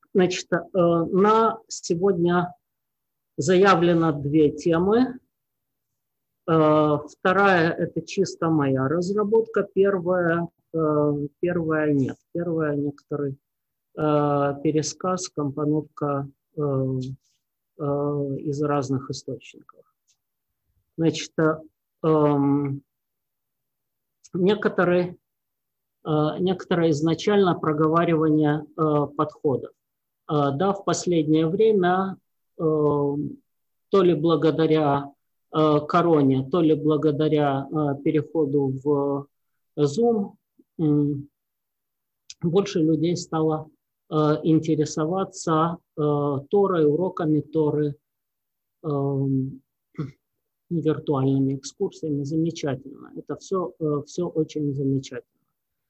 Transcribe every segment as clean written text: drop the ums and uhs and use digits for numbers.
Значит, на сегодня заявлено две темы. Вторая – это чисто моя разработка. Первая нет. Первая – некоторый пересказ, компоновка из разных источников. Значит, некоторое изначально проговаривание подходов. Да, в последнее время, то ли благодаря короне, то ли благодаря переходу в Zoom, больше людей стало интересоваться Торой, уроками Торы, виртуальными экскурсиями. Замечательно. Это все очень замечательно.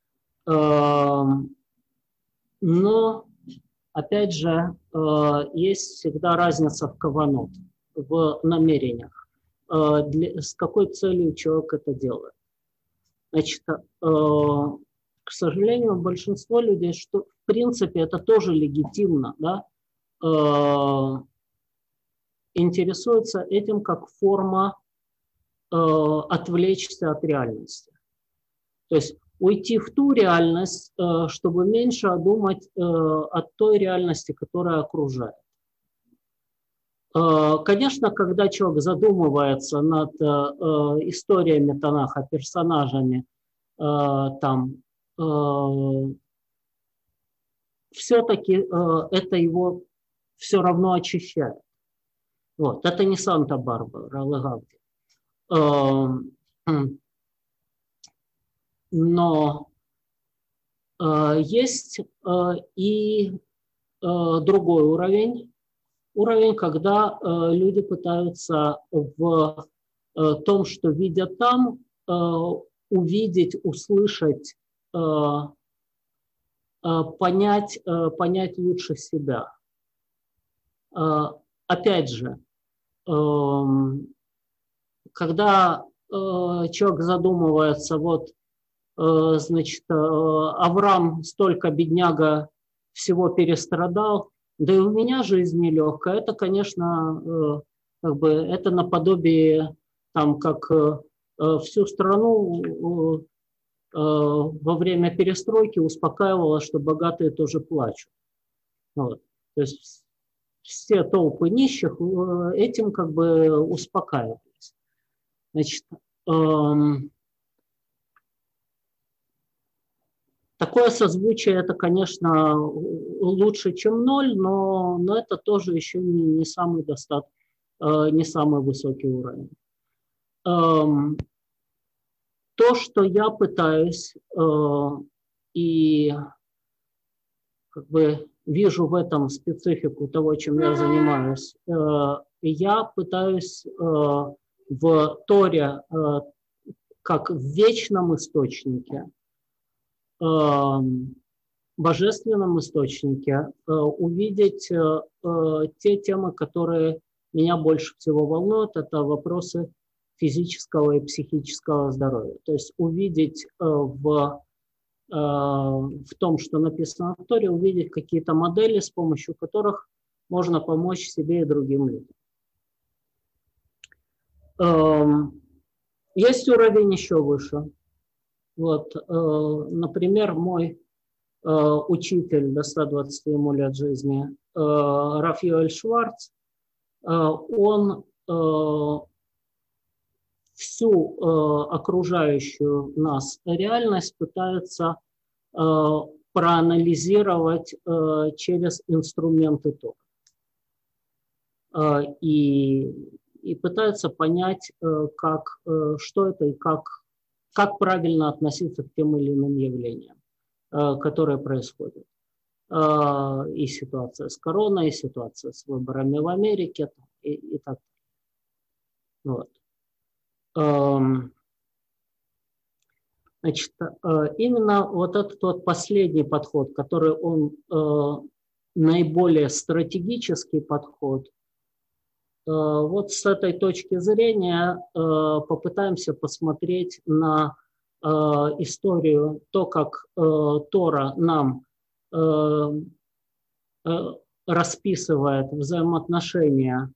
Но, опять же, есть всегда разница в каванот, в намерениях. С какой целью человек это делает. Значит, к сожалению, большинство людей, что в принципе это тоже легитимно, да, интересуется этим как форма отвлечься от реальности. То есть уйти в ту реальность, чтобы меньше думать о той реальности, которая окружает. Конечно, когда человек задумывается над историями Танаха, персонажами, там, все-таки это его все равно очищает. Вот. Это не Санта-Барбара, Легавди. Но есть и другой уровень, когда люди пытаются в том, что видят там, увидеть, услышать, понять лучше себя. Опять же, когда человек задумывается, вот, значит, Авраам столько, бедняга, всего перестрадал, да и у меня жизнь нелегкая. Это, конечно, как бы это наподобие, там, как всю страну во время перестройки успокаивало, что богатые тоже плачут. Вот. То есть все толпы нищих этим как бы успокаивались. Значит, такое созвучие, это, конечно, лучше, чем 0, но это тоже еще не самый не самый высокий уровень. То, что я пытаюсь и как бы вижу в этом специфику того, чем я занимаюсь, я пытаюсь в Торе, как в вечном источнике, божественном источнике, увидеть те темы, которые меня больше всего волнуют, это вопросы физического и психического здоровья. То есть увидеть в том, что написано в Торе, увидеть какие-то модели, с помощью которых можно помочь себе и другим людям. Есть уровень еще выше. Вот, например, мой учитель до 120 ему лет жизни, Раф Йоэль Шварц, он всю окружающую нас реальность пытается проанализировать через инструменты Тора. И пытается понять, что это и как правильно относиться к тем или иным явлениям, которые происходят. И ситуация с короной, и ситуация с выборами в Америке, и так далее. Вот. Значит, именно вот этот вот последний подход, который он наиболее стратегический подход, вот с этой точки зрения попытаемся посмотреть на историю, то, как Тора нам расписывает взаимоотношения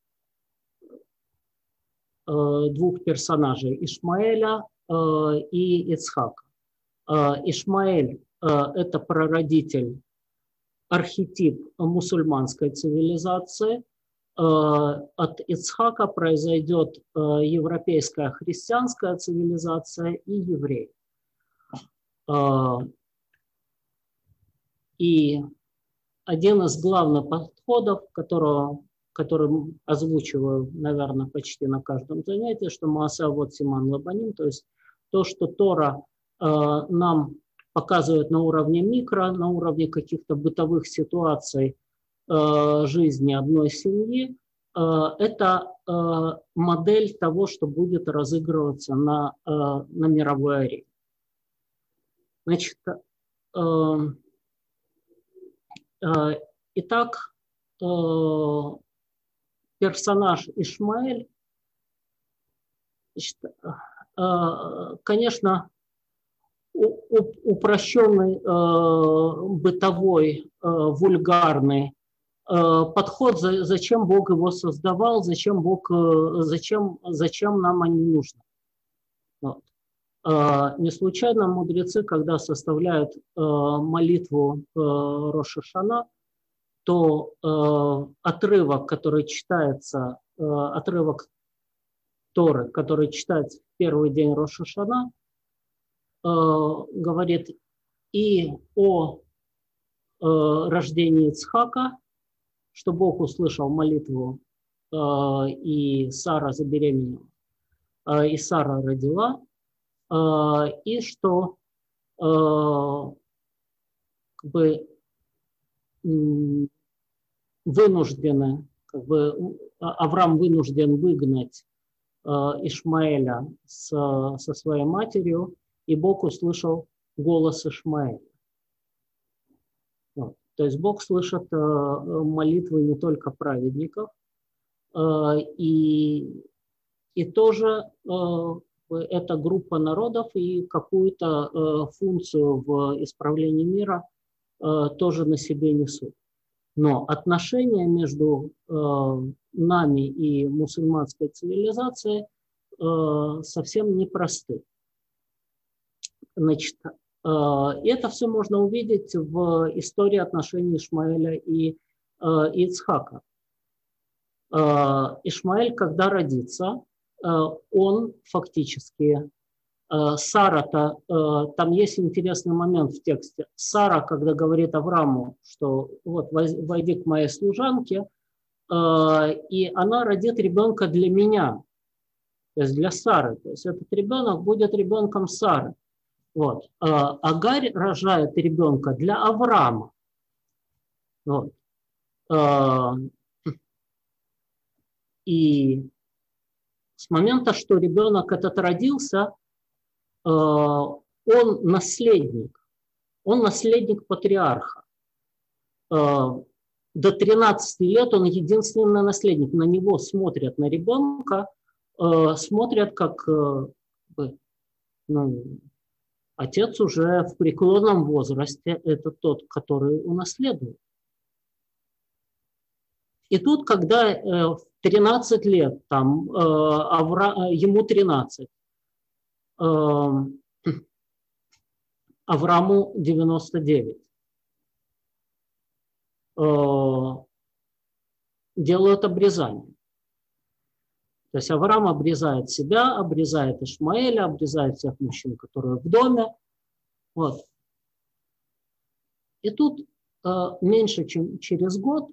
двух персонажей, Ишмаэля и Ицхака. Ишмаэль – это прародитель, архетип мусульманской цивилизации. От Ицхака произойдет европейская христианская цивилизация и евреи. И один из главных подходов, который озвучиваю, наверное, почти на каждом занятии, что Маасе Авот Симан Лабаним, то есть то, что Тора нам показывает на уровне микро, на уровне каких-то бытовых ситуаций жизни одной семьи, это модель того, что будет разыгрываться на мировой арене. Значит, итак, персонаж Ишмаэль, значит, конечно, упрощенный, бытовой, вульгарный подход, зачем Бог его создавал, зачем нам они нужны. Вот. Не случайно мудрецы, когда составляют молитву Рош ха-Шана, то отрывок, который читается, отрывок Торы, который читается в первый день Рош ха-Шана, говорит и о рождении Ицхака, что Бог услышал молитву, и Сара забеременела, и Сара родила, и что как бы вынуждены, как бы Авраам вынужден выгнать Ишмаэля со своей матерью, и Бог услышал голос Ишмаэля. Вот. То есть Бог слышит молитвы не только праведников, и тоже эта группа народов и какую-то функцию в исправлении мира тоже на себе несут. Но отношения между нами и мусульманской цивилизацией совсем непросты. Значит, это все можно увидеть в истории отношений Ишмаэля и Ицхака. Ишмаэль, когда родится, он фактически, Сара-то, там есть интересный момент в тексте. Сара, когда говорит Аврааму, что вот войди к моей служанке, и она родит ребенка для меня, то есть для Сары. То есть этот ребенок будет ребенком Сары. Вот. Агарь рожает ребенка для Авраама. Вот. И с момента, что ребенок этот родился, он наследник патриарха. До 13 лет он единственный наследник. На него смотрят, на ребенка, смотрят как отец уже в преклонном возрасте, это тот, который унаследует. И тут, когда в 13 лет, там, ему 13, Аврааму 99, делают обрезание. То есть Авраам обрезает себя, обрезает Ишмаэля, обрезает всех мужчин, которые в доме. Вот. И тут меньше чем через год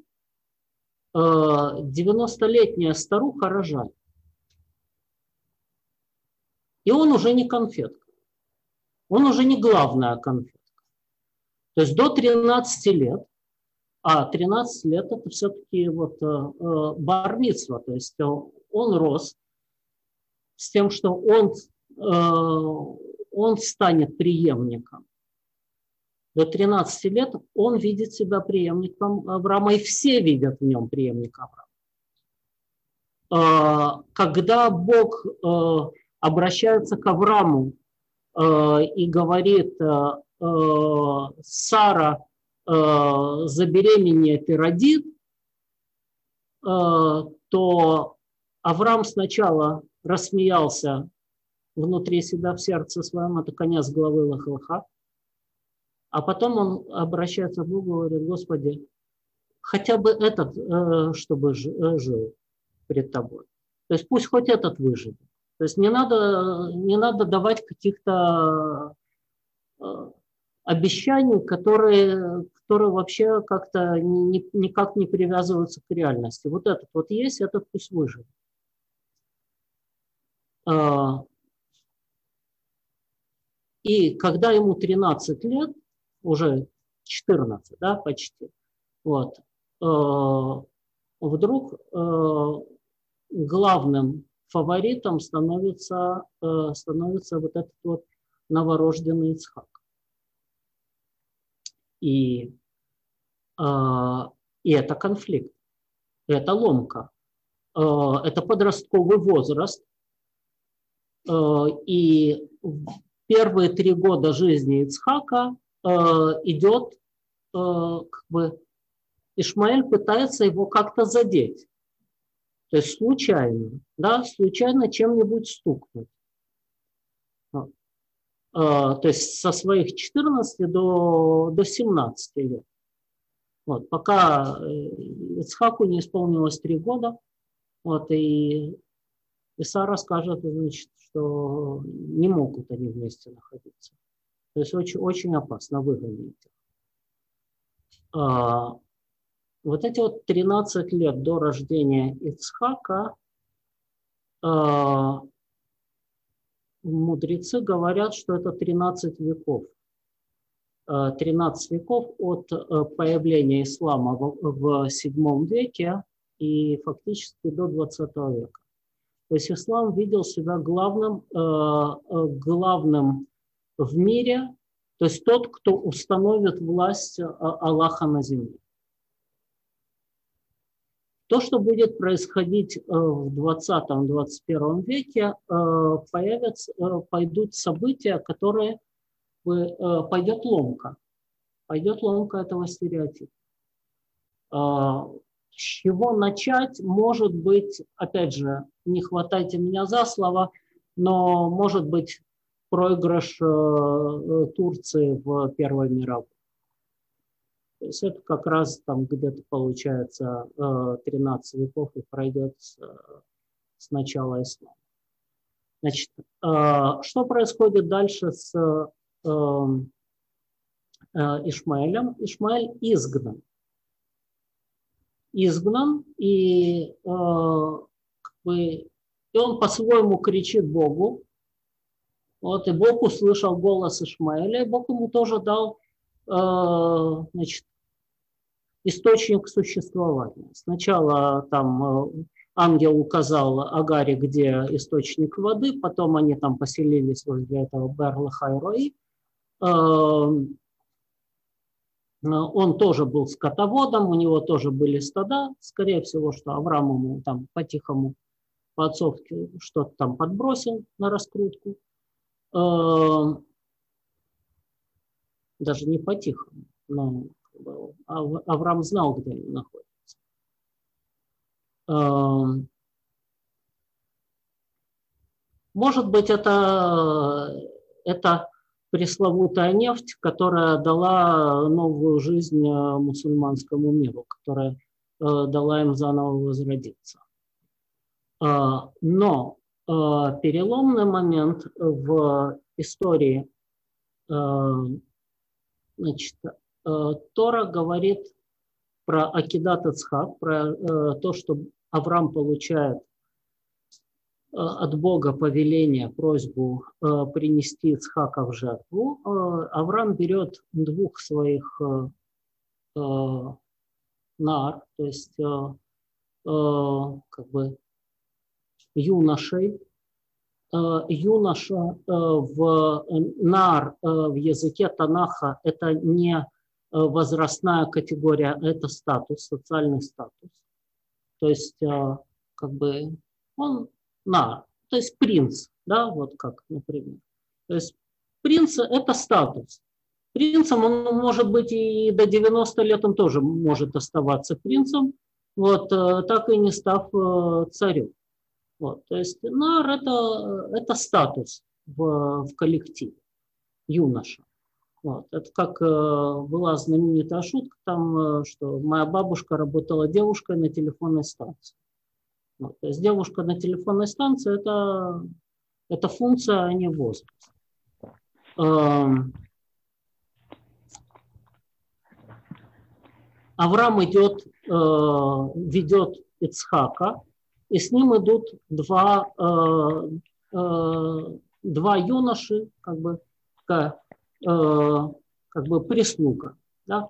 90-летняя старуха рожает. И он уже не конфетка. Он уже не главная конфетка. То есть до 13 лет, а 13 лет это все-таки вот бар-мицва, то есть он рос с тем, что он станет преемником. До 13 лет он видит себя преемником Авраама, и все видят в нем преемника Авраама. Когда Бог обращается к Аврааму и говорит: Сара забеременеет и родит, то Авраам сначала рассмеялся внутри себя, в сердце своем, это конец главы Лах-Лаха, а потом он обращается к Богу и говорит: Господи, хотя бы этот, чтобы жил пред тобой. То есть пусть хоть этот выживет. То есть не надо давать каких-то обещаний, которые вообще как-то никак не привязываются к реальности. Вот этот вот есть, этот пусть выживет. И когда ему 13 лет, уже 14, да, почти, вот, вдруг главным фаворитом становится вот этот вот новорожденный Ицхак. И это конфликт, это ломка, это подростковый возраст. И первые 3 года жизни Ицхака идет, как бы, Ишмаэль пытается его как-то задеть. То есть случайно, да, случайно чем-нибудь стукнуть. То есть со своих 14 до 17 лет. Вот, пока Ицхаку не исполнилось 3 года, вот, и Сара скажет, значит, что не могут они вместе находиться. То есть очень, очень опасно выгонять их. Вот эти вот 13 лет до рождения Ицхака мудрецы говорят, что это 13 веков. 13 веков от появления ислама в 7 веке и фактически до 20 века. То есть ислам видел себя главным в мире, то есть тот, кто установит власть Аллаха на земле. То, что будет происходить в 20-21 веке, пойдут события, которые пойдет ломка этого стереотипа. С чего начать, может быть, опять же, не хватайте меня за слово, но может быть проигрыш Турции в Первой мировой. То есть это как раз там где-то получается 13 веков и пройдет с начала ислама. Значит, что происходит дальше с Ишмаэлем? Ишмаэль изгнан. И он по-своему кричит Богу. Вот, и Бог услышал голос Ишмаэля, и Бог ему тоже дал, значит, источник существования. Сначала там ангел указал Агаре, где источник воды, потом они там поселились возле этого Бер-Лахай-Рои. Он тоже был скотоводом, у него тоже были стада. Скорее всего, что Авраам ему там по-тихому, по-отцовски что-то там подбросил на раскрутку. Даже не по-тихому, но Авраам знал, где они находятся. Может быть, это пресловутая нефть, которая дала новую жизнь мусульманскому миру, которая дала им заново возродиться. Но переломный момент в истории, значит, Тора говорит про Акидат Ицхак, про то, что Авраам получает от Бога повеление, просьбу принести Ицхака в жертву. Авраам берет 2 своих нар, то есть как бы юношей. Юноша нар в языке Танаха это не возрастная категория, это статус, социальный статус. То есть как бы он нар, то есть принц, да, вот как, например. То есть принц это статус. принцем, он может быть и до 90 лет он тоже может оставаться принцем, вот, так и не став царем. Вот, то есть нар это статус в коллективе, юноша. Вот. Это как была знаменитая шутка, там, что моя бабушка работала девушкой на телефонной станции. Вот. То есть девушка на телефонной станции это функция, а не возраст. Авраам ведет Ицхака, и с ним идут два юноши, как бы прислуга. Да?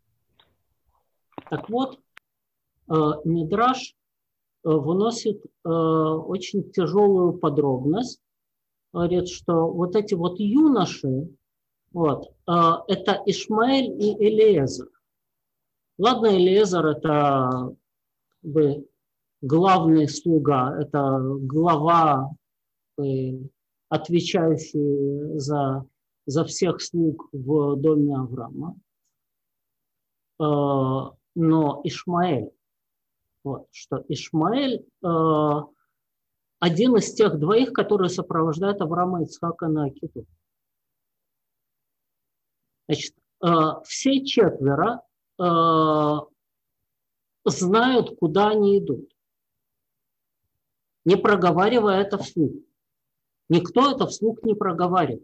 Так вот, Мидраш выносит очень тяжелую подробность. Говорит, что вот эти вот юноши, вот, это Ишмаэль и Элиезер. Ладно, Элиезер это как бы главный слуга, это глава, отвечающий за всех слуг в доме Авраама. Но Ишмаэль, вот, что Ишмаэль один из тех двоих, которые сопровождают Авраама и Ицхака на Акиду. Значит, все четверо знают, куда они идут, не проговаривая это вслух. Никто это вслух не проговаривает.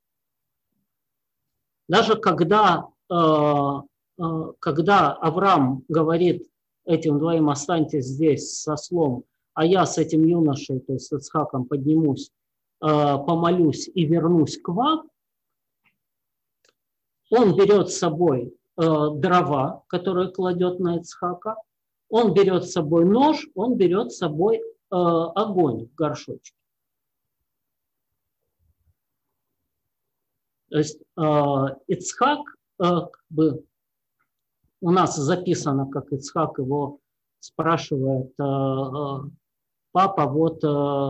Даже когда Авраам говорит этим двоим: останьтесь здесь со слом, а я с этим юношей, то есть с Ицхаком, поднимусь, помолюсь и вернусь к вам, он берет с собой дрова, которые кладет на Ицхака, он берет с собой нож, он берет с собой огонь в горшочке. То есть Ицхак, у нас записано, как Ицхак его спрашивает: папа, вот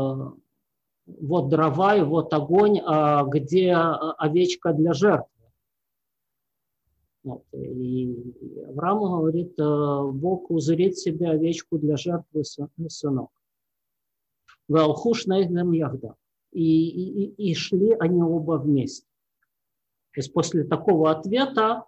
дрова и вот огонь, а где овечка для жертвы? Вот. И Авраам говорит: Бог узрит себе овечку для жертвы, сынок. Валхуш наигнем ягда. И шли они оба вместе. То есть после такого ответа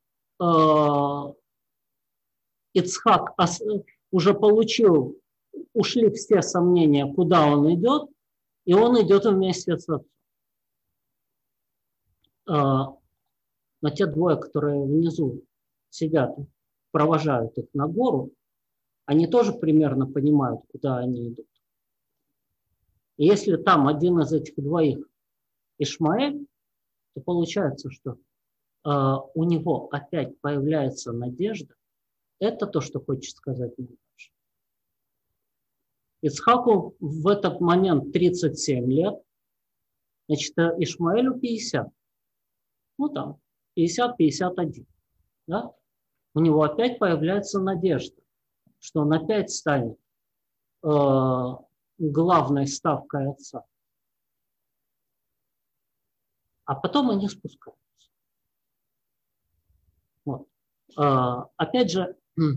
Ицхак уже получил, ушли все сомнения, куда он идет, и он идет вместе с отцом. Но те двое, которые внизу сидят, провожают их на гору, они тоже примерно понимают, куда они идут. И если там один из этих двоих Ишмаэль, то получается, что у него опять появляется надежда. Это то, что хочет сказать Мидраш. Ицхаку в этот момент 37 лет, значит, Ишмаэлю 50. Ну там, 50-51. Да? У него опять появляется надежда, что он опять станет главной ставкой отца. А потом они спускаются. Вот. Опять же,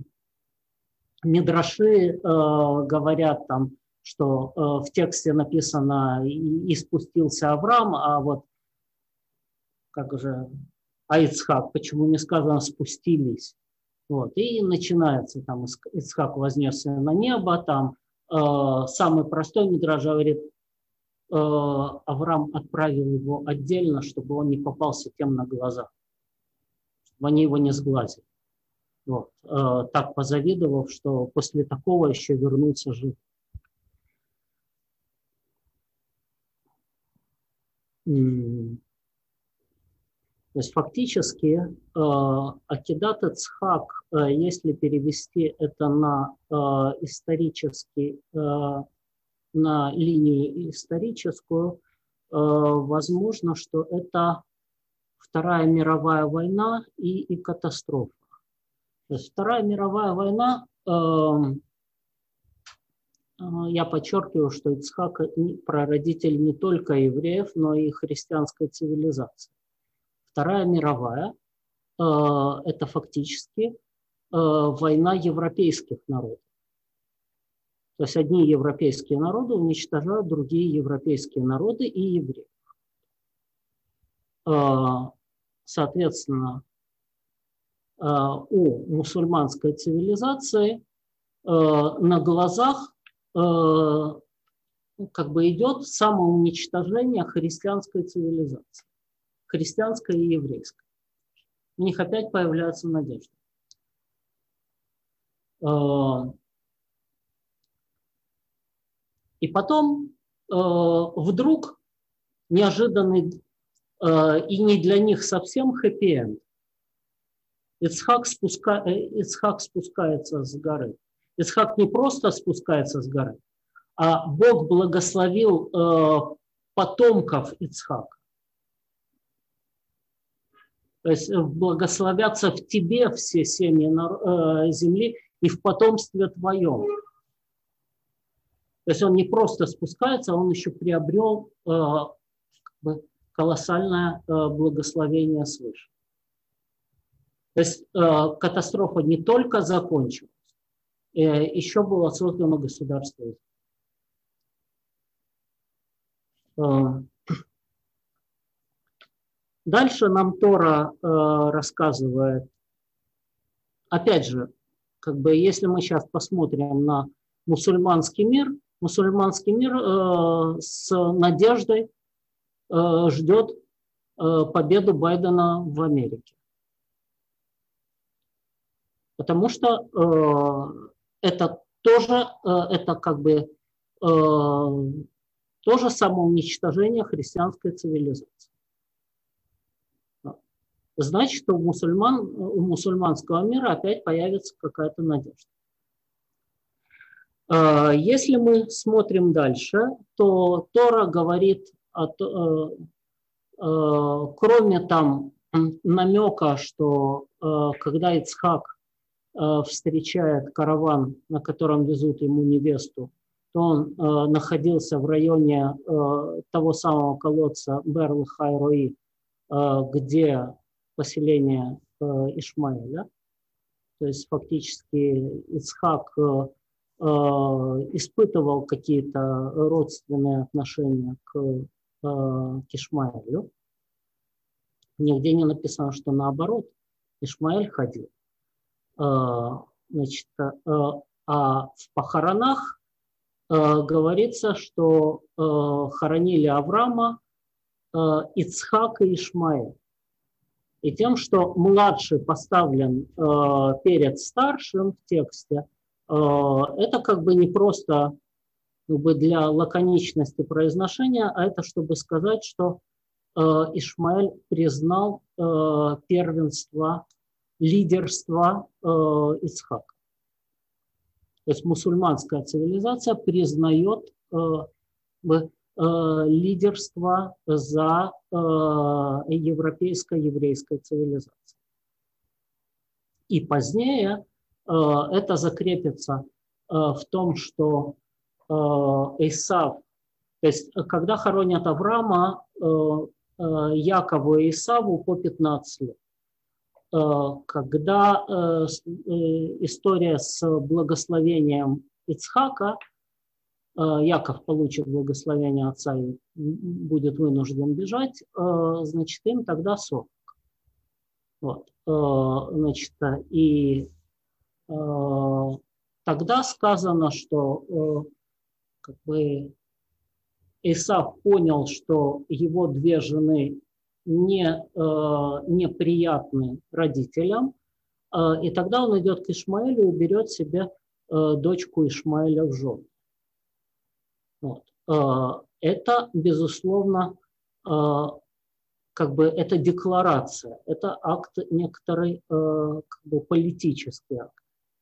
мидраши говорят там, что в тексте написано «и спустился Авраам», а вот как же Ицхак, почему не сказано «спустились». Вот. И начинается там Ицхак вознесся на небо, там самый простой мидраш говорит: Авраам отправил его отдельно, чтобы он не попался тем на глаза, чтобы они его не сглазили. Вот. Так позавидовав, что после такого еще вернуться жив. То есть фактически Акидат Ицхак, если перевести это на исторический, на линию историческую, возможно, что это Вторая мировая война и катастрофа. То есть Вторая мировая война, я подчеркиваю, что Ицхак прародитель не только евреев, но и христианской цивилизации. Вторая мировая – это фактически война европейских народов. То есть одни европейские народы уничтожают другие европейские народы и евреев. Соответственно, у мусульманской цивилизации на глазах как бы идет самоуничтожение христианской цивилизации, христианской и еврейской. У них опять появляется надежда. И потом вдруг неожиданный и не для них совсем хэппи-энд. Ицхак спускается с горы. Ицхак не просто спускается с горы, а Бог благословил потомков Ицхака. То есть благословятся в тебе все семьи земли и в потомстве твоем. То есть он не просто спускается, он еще приобрел колоссальное благословение свыше. То есть катастрофа не только закончилась, еще было создано государство. Дальше нам Тора рассказывает, опять же, как бы если мы сейчас посмотрим на мусульманский мир с надеждой ждет победу Байдена в Америке. Потому что это тоже, это как бы тоже самоуничтожение христианской цивилизации. Значит, у мусульманского мира опять появится какая-то надежда. Если мы смотрим дальше, то Тора говорит, кроме там намека, что когда Ицхак встречает караван, на котором везут ему невесту, то он находился в районе того самого колодца Бер-Лахай-Рои, где поселение Ишмаэля. То есть фактически Ицхак испытывал какие-то родственные отношения к Ишмаэлю. Нигде не написано, что наоборот, Ишмаэль ходил. Значит, а в похоронах говорится, что хоронили Авраама, Ицхака и Ишмаэля. И тем, что младший поставлен перед старшим в тексте, это как бы не просто как бы для лаконичности произношения, а это чтобы сказать, что Ишмаэль признал первенство, лидерство Ицхака. То есть мусульманская цивилизация признает лидерство за европейско-еврейской цивилизацией. И позднее это закрепится в том, что Исав, то есть когда хоронят Авраама, Якову и Исаву по 15 лет. Когда история с благословением Ицхака, Яков получит благословение отца и будет вынужден бежать, значит, им тогда 40. Вот. Значит, и тогда сказано, что как бы Исав понял, что его две жены неприятны родителям, и тогда он идет к Ишмаэлю и берет себе дочку Ишмаэля в жены. Вот. Это, безусловно, как бы это декларация, это акт некоторый как бы политический акт.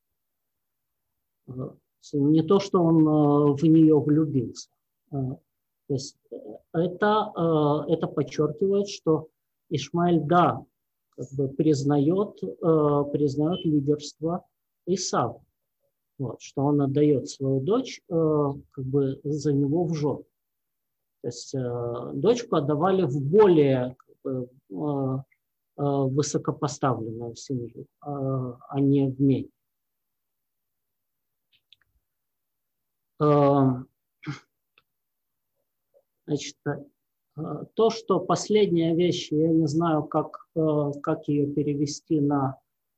Не то, что он в нее влюбился. То есть это подчеркивает, что Ишмаэль, да, как бы признает лидерство Исава, вот, что он отдает свою дочь как бы за него в жены. То есть дочку отдавали в более как бы, высокопоставленную семью, а не в меди. Значит, то, что последняя вещь, я не знаю, как ее перевести на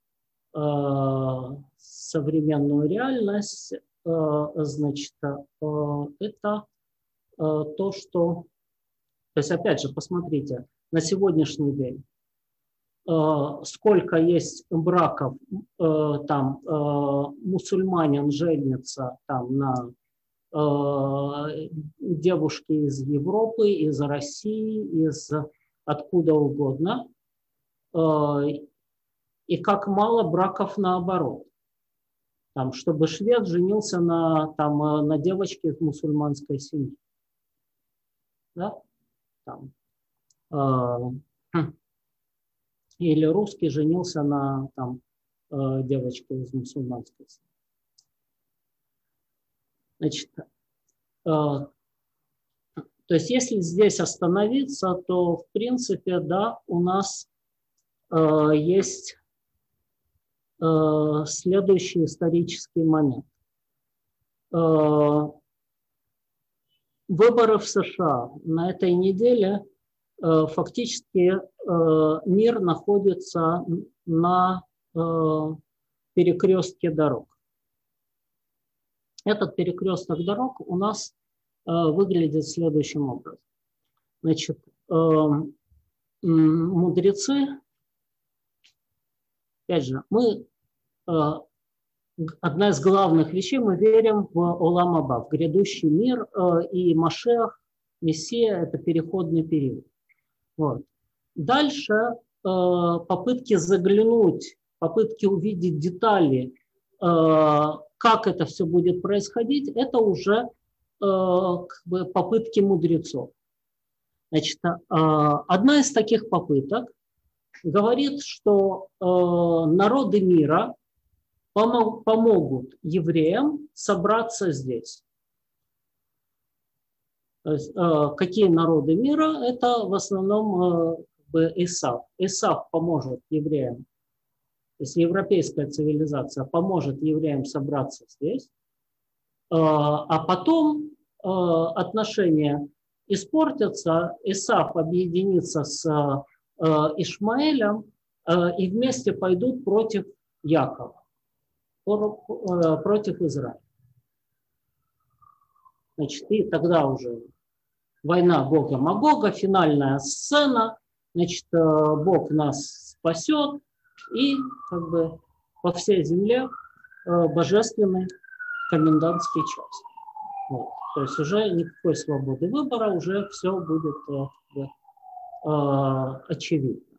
современную реальность, значит, это то, что... То есть, опять же, посмотрите, на сегодняшний день сколько есть браков, там мусульманин женится там на девушки из Европы, из России, из откуда угодно, и как мало браков наоборот. Там, чтобы швед женился на девочке из мусульманской семьи. Да? Там, или русский женился на девочке из мусульманской семьи. Значит, то есть если здесь остановиться, то в принципе, да, у нас есть следующий исторический момент. Выборы в США на этой неделе фактически мир находится на перекрестке дорог. Этот перекресток дорог у нас выглядит следующим образом. Значит, мудрецы, опять же, одна из главных вещей, мы верим в Олам Аба, в грядущий мир, и Машиах, Мессия – это переходный период. Вот. Дальше попытки заглянуть, попытки увидеть детали, как это все будет происходить, это уже попытки мудрецов. Значит, одна из таких попыток говорит, что народы мира помогут евреям собраться здесь. То есть, какие народы мира? Это в основном Исав. Исав поможет евреям. То есть европейская цивилизация поможет евреям собраться здесь. А потом отношения испортятся. Исав объединится с Ишмаэлем и вместе пойдут против Якова, против Израиля. Значит, и тогда уже война Гога Магога, финальная сцена. Значит, Бог нас спасет, и как бы по всей земле божественный комендантский час. Вот. То есть уже никакой свободы выбора, уже все будет очевидно.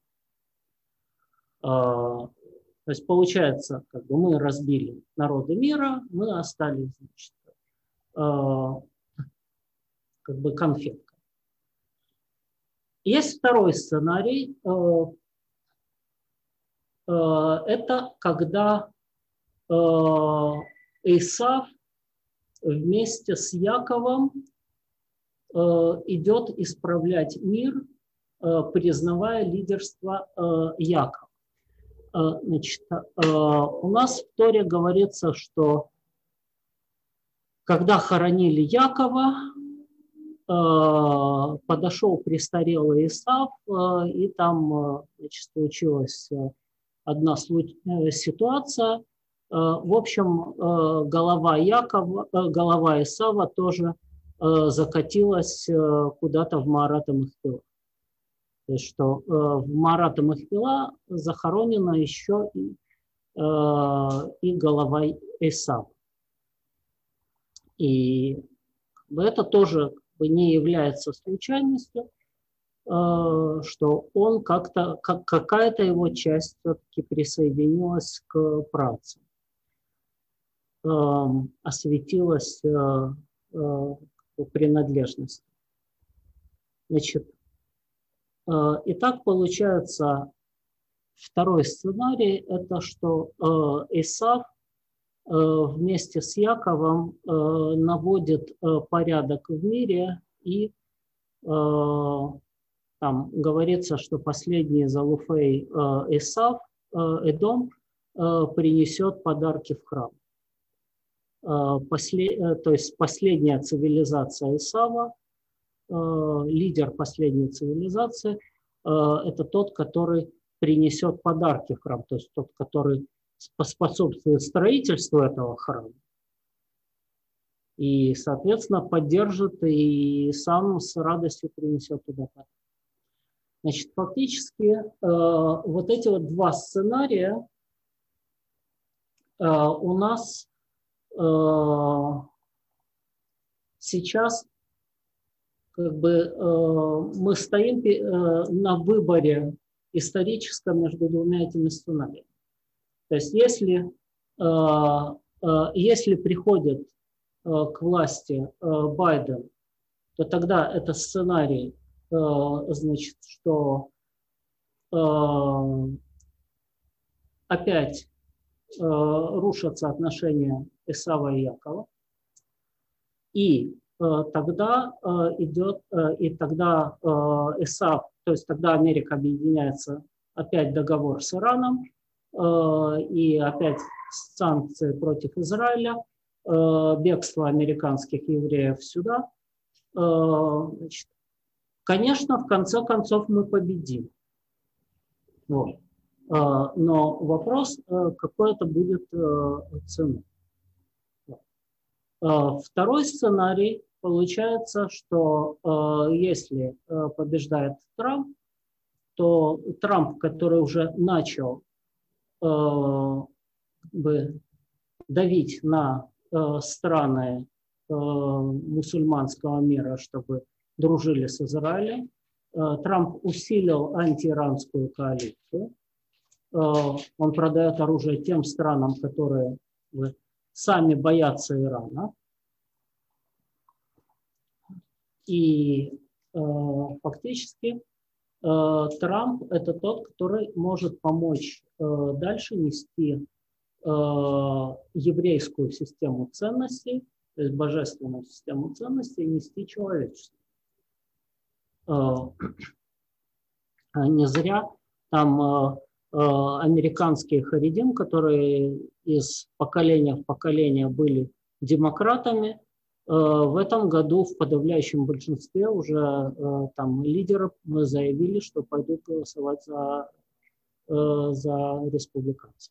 То есть получается, как бы мы разбили народы мира, мы остались, значит, как бы конфеткой. Есть второй сценарий. Это когда Исав вместе с Яковом идет исправлять мир, признавая лидерство Якова. Значит, у нас в Торе говорится, что когда хоронили Якова, подошел престарелый Исав, и там, значит, случилась одна ситуация. В общем, голова Исава тоже закатилась куда-то в Маарат ха-Махпела. То есть, что в Маарат ха-Махпела захоронена еще и голова Исава. И это тоже не является случайностью, что он какая-то его часть все-таки присоединилась к працам, осветилась принадлежность. Значит, и так получается, второй сценарий – это что Исав вместе с Яковом наводит порядок в мире и Там говорится, что последний Залуфей Исав, Эдом, принесет подарки в храм. То есть последняя цивилизация Исава, лидер последней цивилизации, это тот, который принесет подарки в храм, то есть тот, который поспособствует строительству этого храма. И, соответственно, поддержит и сам с радостью принесет туда подарки. Значит, фактически вот эти вот два сценария у нас сейчас как бы мы стоим на выборе историческом между двумя этими сценариями. То есть если приходит к власти Байден, то тогда это сценарий, значит, что опять рушатся отношения Исава и Якова, и тогда Исав, то есть тогда Америка объединяется, опять договор с Ираном, и опять санкции против Израиля, бегство американских евреев сюда. Значит, конечно, в конце концов мы победим. Вот. Но вопрос, какой это будет цена. Второй сценарий получается, что если побеждает Трамп, то Трамп, который уже начал давить на страны мусульманского мира, чтобы дружили с Израилем, Трамп усилил антииранскую коалицию. Он продает оружие тем странам, которые сами боятся Ирана. И фактически Трамп – это тот, который может помочь дальше нести еврейскую систему ценностей, то есть божественную систему ценностей, нести человечество. Не зря там американские харидим, которые из поколения в поколение были демократами, в этом году в подавляющем большинстве уже там лидеры заявили, что пойдут голосовать за республиканцев.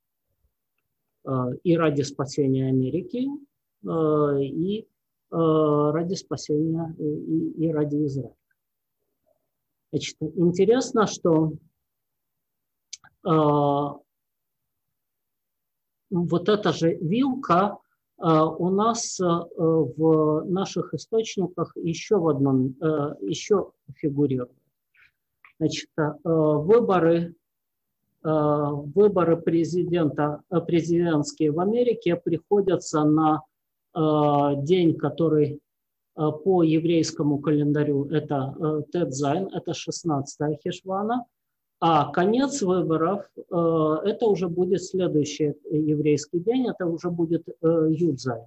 И ради спасения Америки, и ради спасения, и ради Израиля. Значит, интересно, что вот эта же вилка у нас в наших источниках еще фигурирует. Значит, выборы президентские в Америке приходятся на день, который по еврейскому календарю это Тет-Зайн, это 16-я Хешвана, а конец выборов это уже будет следующий еврейский день, это уже будет Юд-Зайн,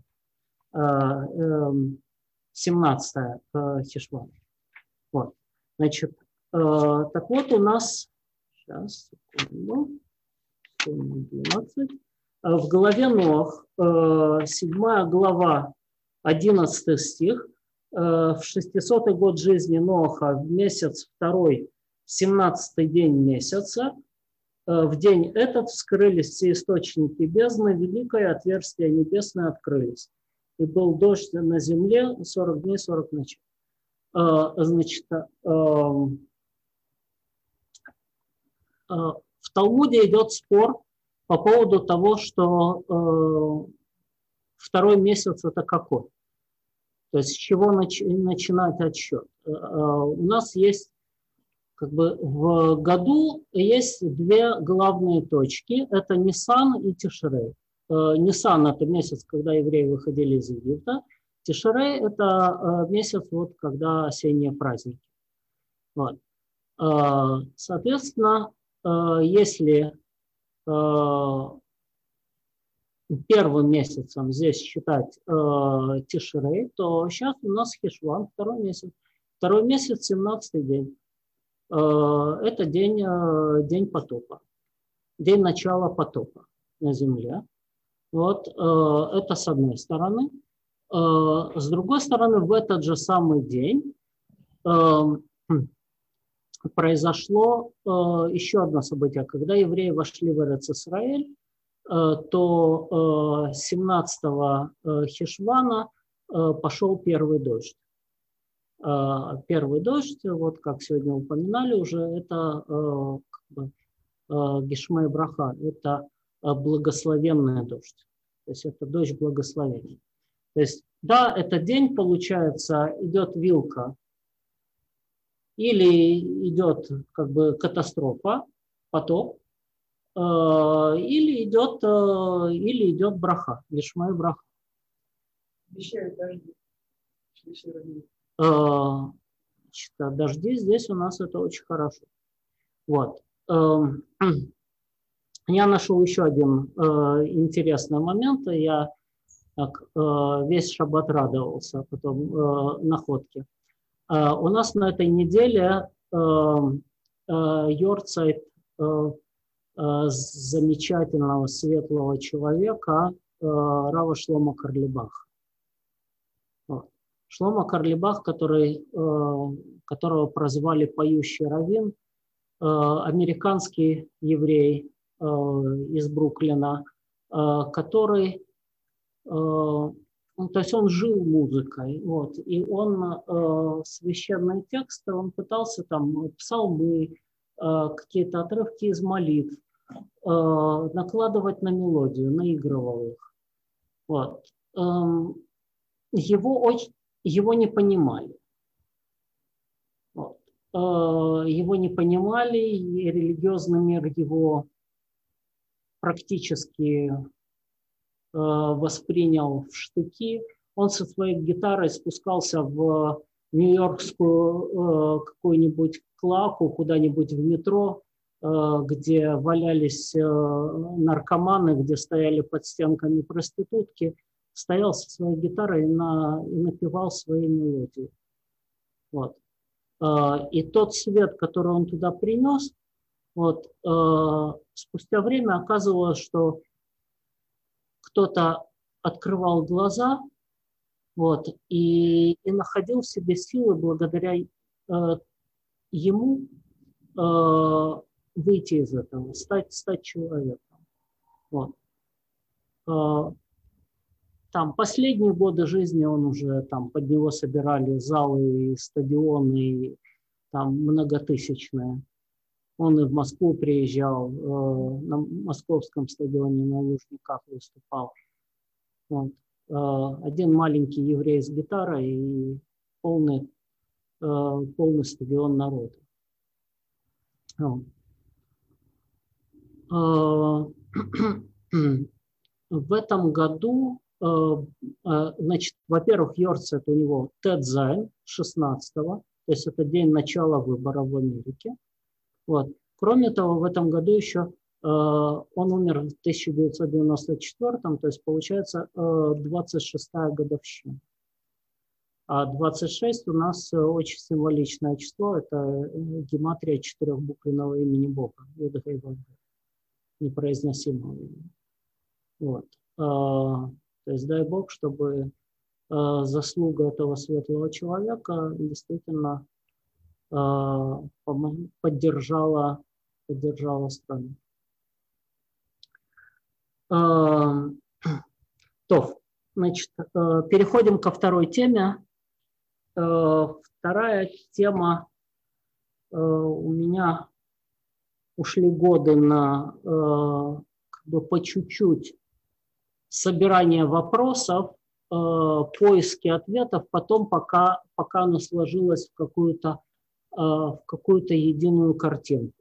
17-я Хешвана. Вот. Значит, так вот у нас, сейчас, секунду, 12, в главе Ноах, 7 глава, 11 стих, в 600-й год жизни Ноаха, в месяц 2-й, 17-й день месяца, в день этот вскрылись все источники бездны, великое отверстие небесное открылись. И был дождь на земле 40 дней, 40 ночей. Значит, в Талмуде идет спор по поводу того, что второй месяц это какой. То есть с чего начинать отсчет. У нас есть как бы в году есть две главные точки. Это Нисан и Тишрей. Нисан – это месяц, когда евреи выходили из Египта. Тишрей – это месяц, вот, когда осенние праздники. Вот. Соответственно, если первым месяцем здесь считать Тишрей, то сейчас у нас Хешван, второй месяц. Второй месяц, 17-й день. это день потопа, день начала потопа на Земле. Вот это с одной стороны. С другой стороны, в этот же самый день произошло еще одно событие. Когда евреи вошли в Эрец-Исраэль, то 17-го Хешвана пошел первый дождь. Первый дождь, вот как сегодня упоминали уже, это Гешмей Браха, это благословенный дождь. То есть это дождь благословения. То есть, да, этот день, получается, идет вилка, или идет как бы катастрофа, потоп, или идет браха, Гешмей Браха. Обещают дожди. Дожди здесь у нас это очень хорошо. Вот. Я нашел еще один интересный момент. Я так, весь шаббат радовался потом находке. У нас на этой неделе йорцайт замечательного светлого человека Рава Шломо Карлибах. Шломо Карлибах, которого прозвали «Поющий раввин», американский еврей из Бруклина, который, то есть он жил музыкой, вот, и он священные тексты, он пытался там псалмы, какие-то отрывки из молитв накладывать на мелодию, наигрывал их. Вот. Его не понимали. Вот. Его не понимали, и религиозный мир его практически воспринял в штыки. Он со своей гитарой спускался в нью-йоркскую какую-нибудь клаку, куда-нибудь в метро, где валялись наркоманы, где стояли под стенками проститутки, стоял со своей гитарой и напевал свои мелодии. Вот. И тот свет, который он туда принес, вот, спустя время оказывалось, что кто-то открывал глаза, вот, и находил в себе силы благодаря ему выйти из этого, стать человеком. Вот. Там последние годы жизни он уже там под него собирали залы, стадионы, там многотысячные. Он и в Москву приезжал, на московском стадионе на Лужниках выступал. Вот. Один маленький еврей с гитарой и полный стадион народа. В этом году, значит, во-первых, йорцайт у него Тет Зайн 16-го, то есть это день начала выборов в Америке. Вот. Кроме того, в этом году еще он умер в 1994, то есть получается 26-я годовщина. А 26 у нас очень символичное число, это гематрия четырехбуквенного имени Бога, непроизносимого имени. Вот. То есть дай Бог, чтобы заслуга этого светлого человека действительно поддержала страну. То, значит, переходим ко второй теме. Вторая тема, у меня ушли годы на как бы по чуть-чуть собирание вопросов, поиски ответов, потом пока оно сложилось в какую-то единую картинку.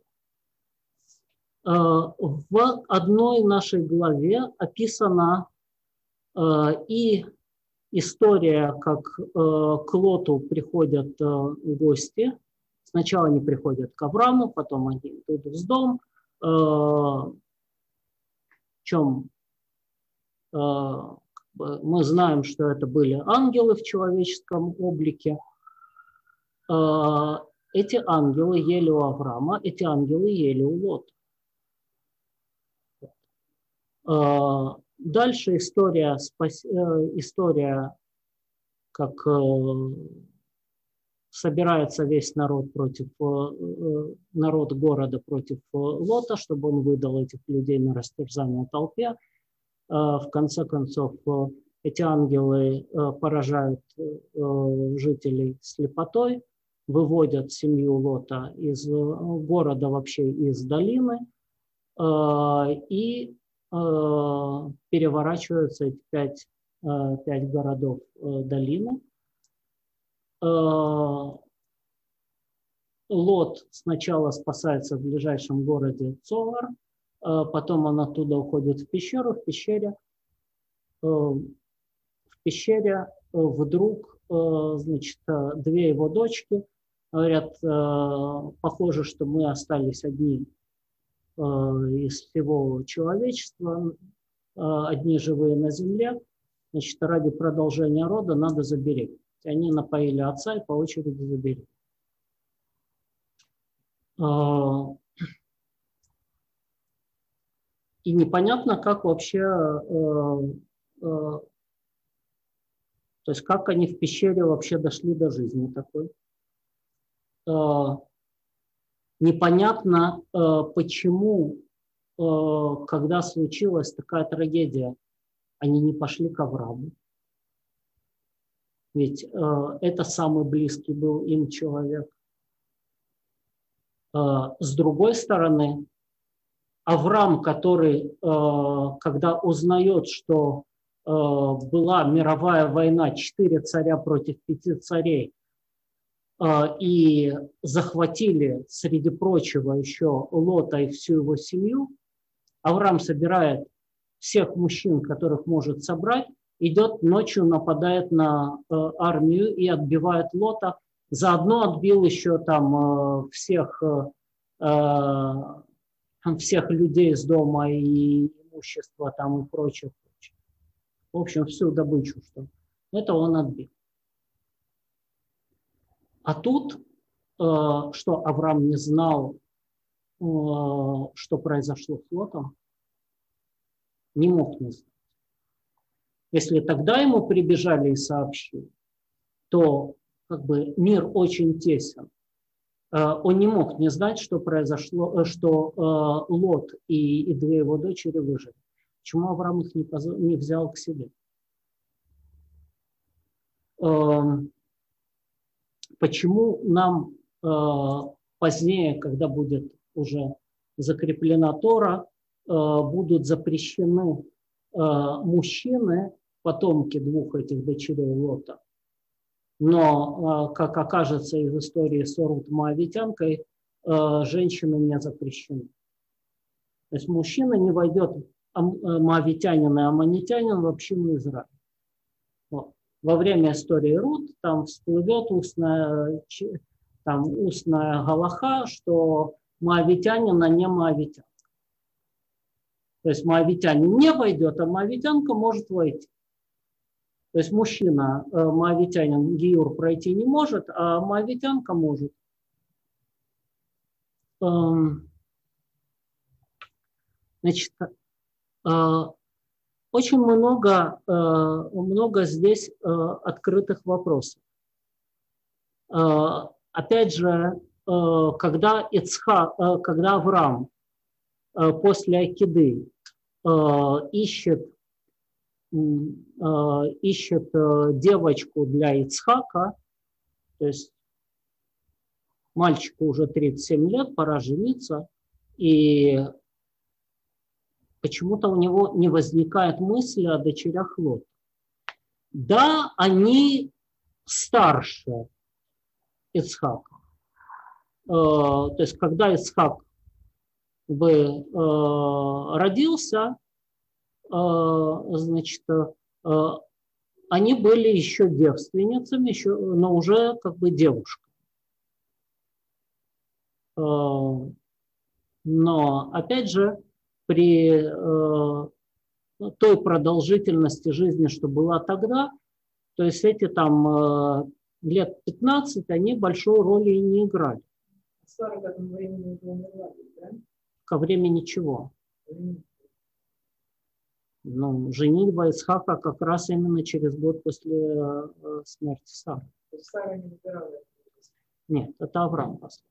В одной нашей главе описана и история, как к Лоту приходят гости. Сначала они приходят к Аврааму, потом они идут в Сдом. В чем мы знаем, что это были ангелы в человеческом облике. эти ангелы ели у Авраама, эти ангелы ели у Лота. Дальше история, как собирается весь народ против народ города против Лота, чтобы он выдал этих людей на растерзание толпе. В конце концов, эти ангелы поражают жителей слепотой, выводят семью Лота из города, вообще из долины, и переворачиваются эти пять городов долины. Лот сначала спасается в ближайшем городе Цовар, потом он оттуда уходит в пещеру. В пещере вдруг, значит, две его дочки говорят: похоже, что мы остались одни из всего человечества, одни живые на земле, значит, ради продолжения рода надо забеременеть. Они напоили отца и по очереди забеременели. И непонятно, как вообще, то есть как они в пещере вообще дошли до жизни такой. Непонятно, почему, когда случилась такая трагедия, они не пошли к Аврааму. Ведь это самый близкий был им человек. С другой стороны, Авраам, который, когда узнает, что была мировая война, 4 царя против 5 царей, и захватили, среди прочего, еще Лота и всю его семью, Авраам собирает всех мужчин, которых может собрать, идет ночью, нападает на армию и отбивает Лота. Заодно отбил еще там всех людей из дома и имущества там и прочее. В общем, всю добычу, что это он отбил. А тут, что Авраам не знал, что произошло с Лотом, не мог не знать. Если тогда ему прибежали и сообщили, то как бы мир очень тесен. Он не мог не знать, что произошло, что Лот и две его дочери выжили. Почему Авраам их не взял к себе? Почему нам позднее, когда будет уже закреплена Тора, будут запрещены мужчины, потомки двух этих дочерей Лота? Но, как окажется из истории с Орут Моавитянкой, женщины не запрещены. То есть мужчина не войдет, моавитянин и аммонитянин, в общину Израиля. Вот. Во время истории Рут там всплывет устная галаха, что моавитянин, а не моавитянка. То есть моавитянин не войдет, а моавитянка может войти. То есть мужчина, моавитянин, гиюр пройти не может, а моавитянка может. Значит, очень много здесь открытых вопросов. Опять же, когда Авраам после Акиды ищет девочку для Ицхака, то есть мальчику уже 37 лет, пора жениться, и почему-то у него не возникает мысли о дочерях Лота. Да, они старше Ицхака. То есть когда Ицхак родился, значит, они были еще девственницами, но уже как бы девушками. Но опять же, при той продолжительности жизни, что была тогда, то есть эти там лет 15 они большой роли и не играли. Сара к этому времени уже умерла, да? Ко времени чего? Ну, женитьба Исхака как раз именно через год после смерти Сары. То есть Сара не выбирала. Нет, это Авраам послал.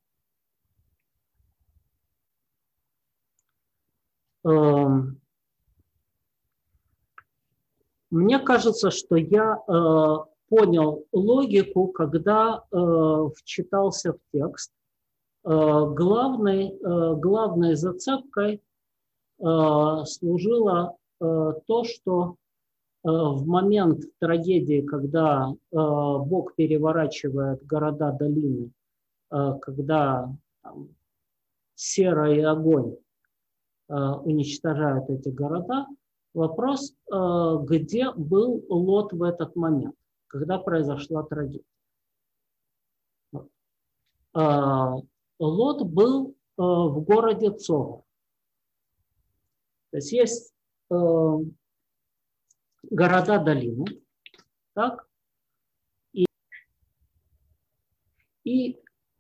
Мне кажется, что я понял логику, когда вчитался в текст. Главной зацепкой служило то, что в момент трагедии, когда Бог переворачивает города долины, когда там, сера и огонь уничтожают эти города, вопрос, где был Лот в этот момент, когда произошла трагедия. Лот был в городе Цовар. То есть города долины, так? И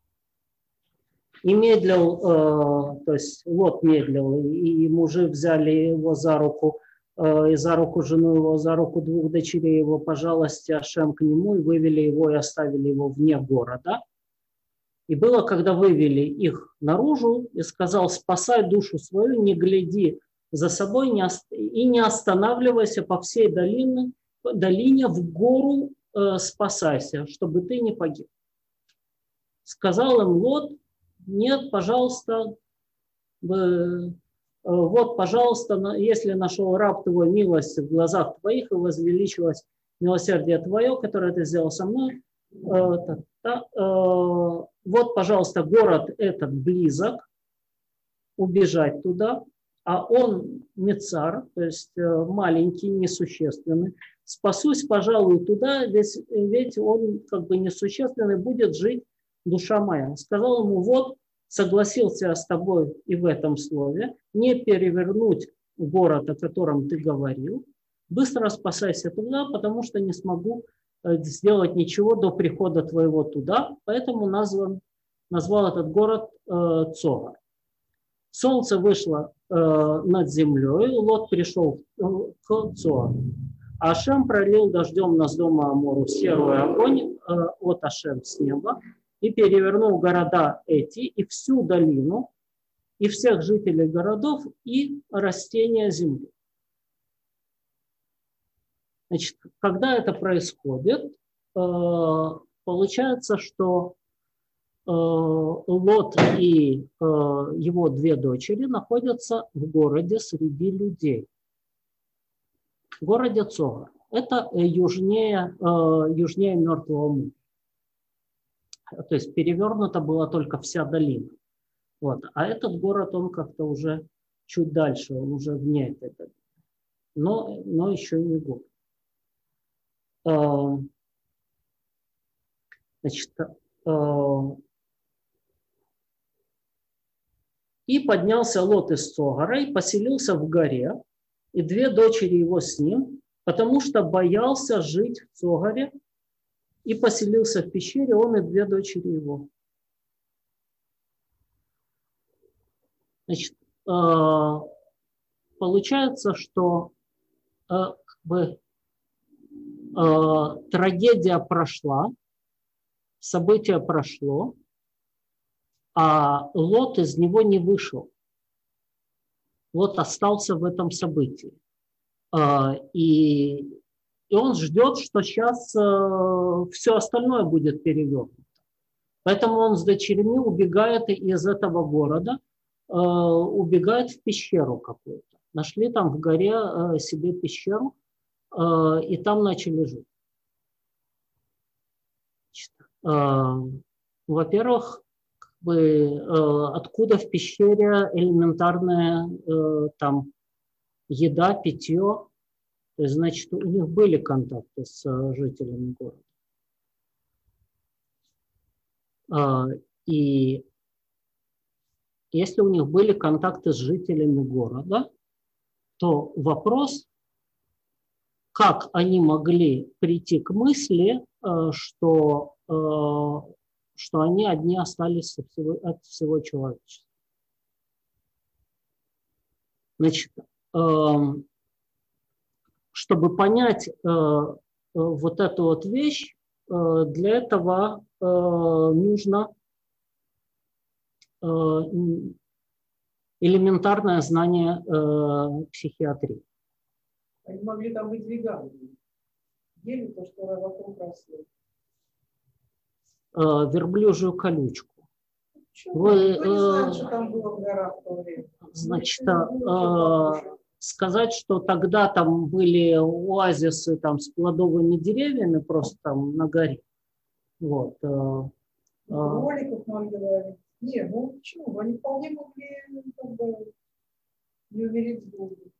медлил, то есть Лот медлил, и мужи взяли его за руку, и за руку жену его, за руку двух дочерей его, по жалости Ашем к нему, и вывели его и оставили его вне города. И было, когда вывели их наружу, и сказал: спасай душу свою, не гляди за собой и не останавливайся по всей долине в гору спасайся, чтобы ты не погиб. Сказал им Лот: нет, пожалуйста, вот, пожалуйста, если нашел раб твой милость в глазах твоих и возвеличилось милосердие твое, которое ты сделал со мной, вот, пожалуйста, город этот близок, убежать туда, а он мецар, то есть маленький, несущественный. Спасусь, пожалуй, туда, ведь он как бы несущественный, будет жить душа моя. Сказал ему: вот, согласился с тобой и в этом слове, не перевернуть город, о котором ты говорил, быстро спасайся туда, потому что не смогу сделать ничего до прихода твоего туда, поэтому назвал этот город Цовар. Солнце вышло над землей, Лот пришел к Цовару. Ашем пролил дождем на дома Амору серу и огонь от Ашем с неба, и перевернул города эти, и всю долину, и всех жителей городов, и растения земли. Значит, когда это происходит, получается, что Лот и его две дочери находятся в городе среди людей. В городе Цовар. Это южнее Мертвого моря. То есть перевернута была только вся долина. Вот. А этот город, он как-то уже чуть дальше, он уже вне этой долины. Но еще не город. Значит, и поднялся Лот из Цовара и поселился в горе, и две дочери его с ним, потому что боялся жить в Цоваре, и поселился в пещере он и две дочери его. Значит, получается, что трагедия прошла, событие прошло, а Лот из него не вышел. Лот остался в этом событии. И он ждет, что сейчас все остальное будет перевернуто. Поэтому он с дочерьми убегает из этого города, убегает в пещеру какую-то. Нашли там в горе себе пещеру, и там начали жить. Во-первых, откуда в пещере элементарная там еда, питье. То есть, значит, у них были контакты с жителями города. И если у них были контакты с жителями города, то вопрос, как они могли прийти к мысли, что что они одни остались от всего человечества. Значит, чтобы понять вот эту вот вещь, для этого нужно элементарное знание психиатрии. Они могли там быть веганами. Ели то, что вокруг росло. Верблюжью колючку. Вы не знаете, что там было в горах в то время. Значит, сказать, что тогда там были оазисы там, с плодовыми деревьями просто там на горе. Вот. Кроликов могли ловить. Не, ну почему? Они вполне могли как бы не умереть с голоду.